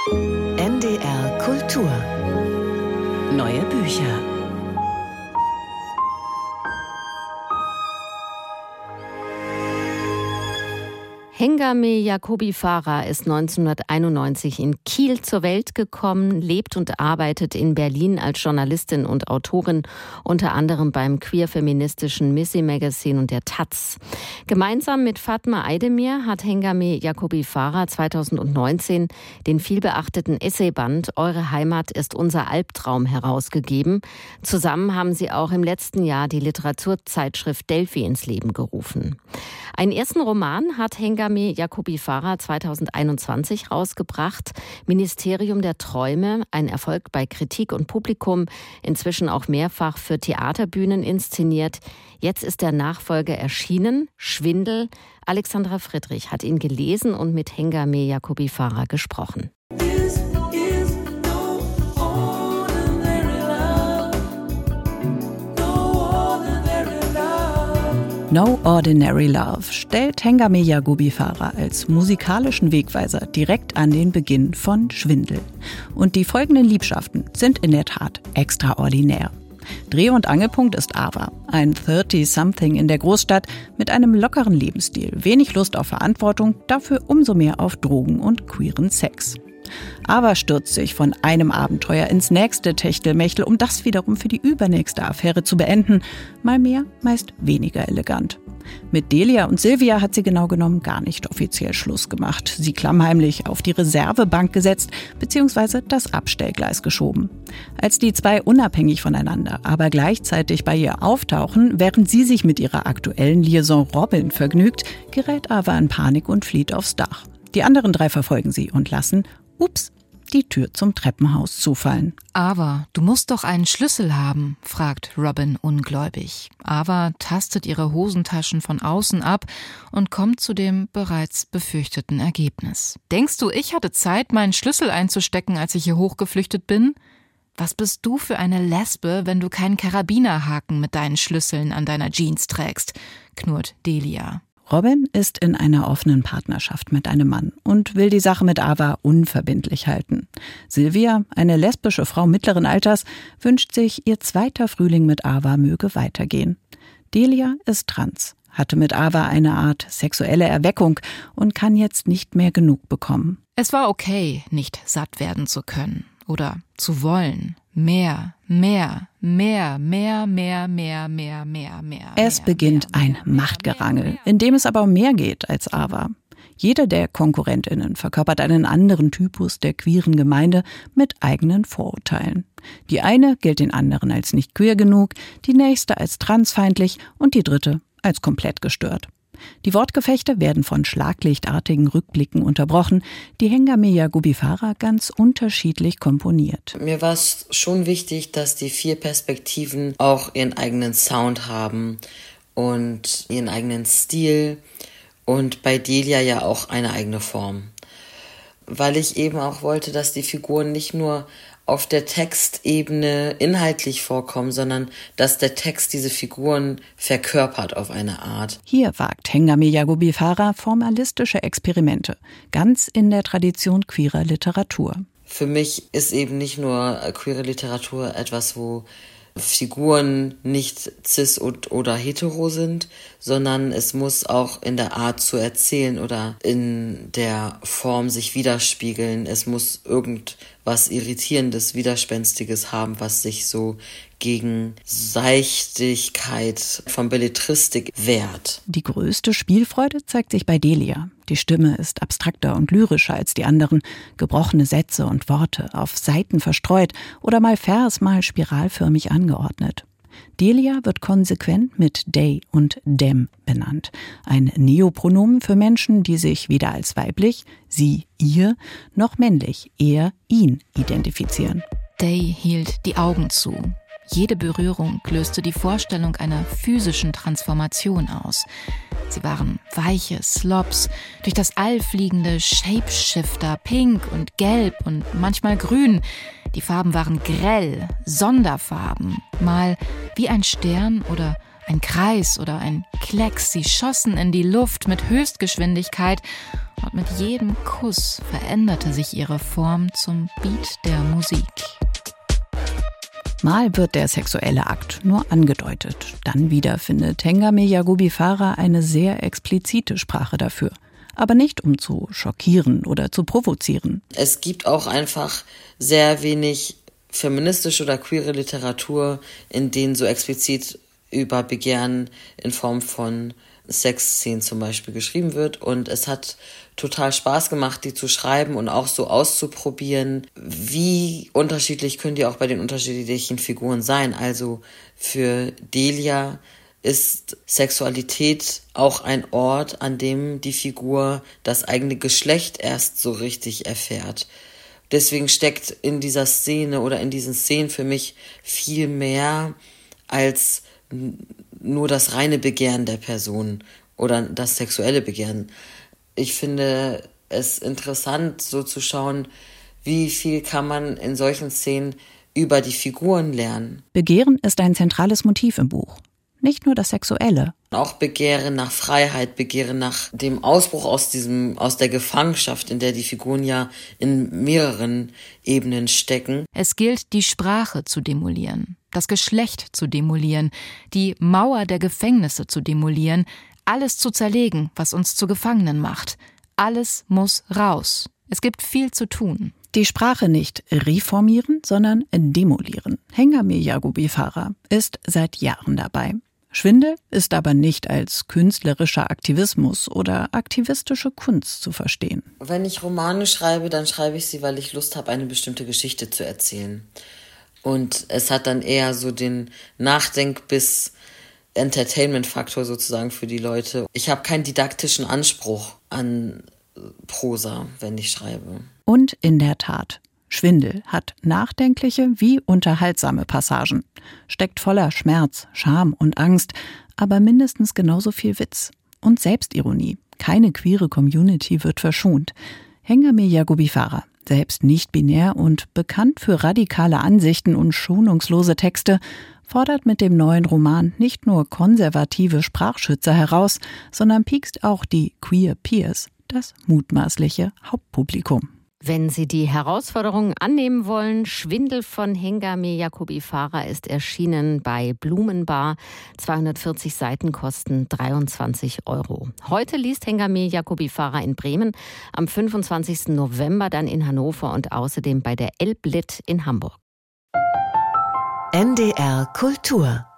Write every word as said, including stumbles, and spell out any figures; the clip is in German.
N D R Kultur. Neue Bücher. Hengame Jacobi Farah ist neunzehnhunderteinundneunzig in Kiel zur Welt gekommen, lebt und arbeitet in Berlin als Journalistin und Autorin, unter anderem beim queer-feministischen Missy Magazine und der Taz. Gemeinsam mit Fatma Aydemir hat Hengame Jacobi Farah zweitausendneunzehn den vielbeachteten Essayband Eure Heimat ist unser Albtraum herausgegeben. Zusammen haben sie auch im letzten Jahr die Literaturzeitschrift Delphi ins Leben gerufen. Einen ersten Roman hat Hengame Jacobi Farah zweitausendeinundzwanzig rausgebracht. Ministerium der Träume, ein Erfolg bei Kritik und Publikum, inzwischen auch mehrfach für Theaterbühnen inszeniert. Jetzt ist der Nachfolger erschienen, Schwindel. Alexandra Friedrich hat ihn gelesen und mit Hengame Jacobi Farah gesprochen. No Ordinary Love stellt Hengame Jacobi Farah als musikalischen Wegweiser direkt an den Beginn von Schwindel. Und die folgenden Liebschaften sind in der Tat extraordinär. Dreh- und Angelpunkt ist Ava, ein thirty-something in der Großstadt mit einem lockeren Lebensstil, wenig Lust auf Verantwortung, dafür umso mehr auf Drogen und queeren Sex. Ava stürzt sich von einem Abenteuer ins nächste Techtelmechtel, um das wiederum für die übernächste Affäre zu beenden. Mal mehr, meist weniger elegant. Mit Delia und Silvia hat sie genau genommen gar nicht offiziell Schluss gemacht. Sie klammheimlich auf die Reservebank gesetzt bzw. das Abstellgleis geschoben. Als die zwei unabhängig voneinander, aber gleichzeitig bei ihr auftauchen, während sie sich mit ihrer aktuellen Liaison Robin vergnügt, gerät Ava in Panik und flieht aufs Dach. Die anderen drei verfolgen sie und lassen Ups, die Tür zum Treppenhaus zufallen. Ava, du musst doch einen Schlüssel haben, fragt Robin ungläubig. Ava tastet ihre Hosentaschen von außen ab und kommt zu dem bereits befürchteten Ergebnis. Denkst du, ich hatte Zeit, meinen Schlüssel einzustecken, als ich hier hochgeflüchtet bin? Was bist du für eine Lesbe, wenn du keinen Karabinerhaken mit deinen Schlüsseln an deiner Jeans trägst, knurrt Delia. Robin ist in einer offenen Partnerschaft mit einem Mann und will die Sache mit Ava unverbindlich halten. Silvia, eine lesbische Frau mittleren Alters, wünscht sich, ihr zweiter Frühling mit Ava möge weitergehen. Delia ist trans, hatte mit Ava eine Art sexuelle Erweckung und kann jetzt nicht mehr genug bekommen. Es war okay, nicht satt werden zu können oder zu wollen. Mehr, mehr, mehr, mehr, mehr, mehr, mehr, mehr, mehr. Es beginnt ein Machtgerangel, in dem es aber um mehr geht als Ava. Jede der KonkurrentInnen verkörpert einen anderen Typus der queeren Gemeinde mit eigenen Vorurteilen. Die eine gilt den anderen als nicht queer genug, die nächste als transfeindlich und die dritte als komplett gestört. Die Wortgefechte werden von schlaglichtartigen Rückblicken unterbrochen, die Hengame Jacobi Farah ganz unterschiedlich komponiert. Mir war es schon wichtig, dass die vier Perspektiven auch ihren eigenen Sound haben und ihren eigenen Stil und bei Delia ja auch eine eigene Form. Weil ich eben auch wollte, dass die Figuren nicht nur auf der Textebene inhaltlich vorkommen, sondern dass der Text diese Figuren verkörpert auf eine Art. Hier wagt Hengame Jacobi Farah formalistische Experimente, ganz in der Tradition queerer Literatur. Für mich ist eben nicht nur queere Literatur etwas, wo Figuren nicht cis oder hetero sind, sondern es muss auch in der Art zu erzählen oder in der Form sich widerspiegeln. Es muss irgendwas Irritierendes, Widerspenstiges haben, was sich so gegen Seichtigkeit von Belletristik wehrt. Die größte Spielfreude zeigt sich bei Delia. Die Stimme ist abstrakter und lyrischer als die anderen. Gebrochene Sätze und Worte auf Seiten verstreut oder mal vers-, mal spiralförmig angeordnet. Delia wird konsequent mit they und them benannt. Ein Neopronomen für Menschen, die sich weder als weiblich, sie, ihr, noch männlich, er, ihn identifizieren. They hielt die Augen zu. Jede Berührung löste die Vorstellung einer physischen Transformation aus. Sie waren weiche Slobs, durch das All fliegende Shapeshifter, pink und gelb und manchmal grün. Die Farben waren grell, Sonderfarben, mal wie ein Stern oder Ein Kreis oder ein Klecks, sie schossen in die Luft mit Höchstgeschwindigkeit und mit jedem Kuss veränderte sich ihre Form zum Beat der Musik. Mal wird der sexuelle Akt nur angedeutet. Dann wieder findet Hengame Yagubi Farah eine sehr explizite Sprache dafür. Aber nicht, um zu schockieren oder zu provozieren. Es gibt auch einfach sehr wenig feministische oder queere Literatur, in denen so explizit über Begehren in Form von Sexszenen zum Beispiel geschrieben wird. Und es hat total Spaß gemacht, die zu schreiben und auch so auszuprobieren, wie unterschiedlich können die auch bei den unterschiedlichen Figuren sein. Also für Delia ist Sexualität auch ein Ort, an dem die Figur das eigene Geschlecht erst so richtig erfährt. Deswegen steckt in dieser Szene oder in diesen Szenen für mich viel mehr als nur das reine Begehren der Person oder das sexuelle Begehren. Ich finde es interessant, so zu schauen, wie viel kann man in solchen Szenen über die Figuren lernen. Begehren ist ein zentrales Motiv im Buch. Nicht nur das Sexuelle. Auch Begehren nach Freiheit, Begehren nach dem Ausbruch aus diesem, aus der Gefangenschaft, in der die Figuren ja in mehreren Ebenen stecken. Es gilt, die Sprache zu demolieren, das Geschlecht zu demolieren, die Mauer der Gefängnisse zu demolieren, alles zu zerlegen, was uns zu Gefangenen macht. Alles muss raus. Es gibt viel zu tun. Die Sprache nicht reformieren, sondern demolieren. Hengame Yagubi Farah ist seit Jahren dabei. Schwindel ist aber nicht als künstlerischer Aktivismus oder aktivistische Kunst zu verstehen. Wenn ich Romane schreibe, dann schreibe ich sie, weil ich Lust habe, eine bestimmte Geschichte zu erzählen. Und es hat dann eher so den Nachdenk- bis Entertainment-Faktor sozusagen für die Leute. Ich habe keinen didaktischen Anspruch an Prosa, wenn ich schreibe. Und in der Tat, Schwindel hat nachdenkliche wie unterhaltsame Passagen, steckt voller Schmerz, Scham und Angst, aber mindestens genauso viel Witz und Selbstironie. Keine queere Community wird verschont. Hengame Yagubi Farah, selbst nicht binär und bekannt für radikale Ansichten und schonungslose Texte, fordert mit dem neuen Roman nicht nur konservative Sprachschützer heraus, sondern piekst auch die Queer Peers, das mutmaßliche Hauptpublikum. Wenn Sie die Herausforderungen annehmen wollen, Schwindel von Hengame Yagubi Farah ist erschienen bei Blumenbar. zweihundertvierzig Seiten kosten dreiundzwanzig Euro. Heute liest Hengame Yagubi Farah in Bremen, am fünfundzwanzigsten November dann in Hannover und außerdem bei der Elblit in Hamburg. N D R Kultur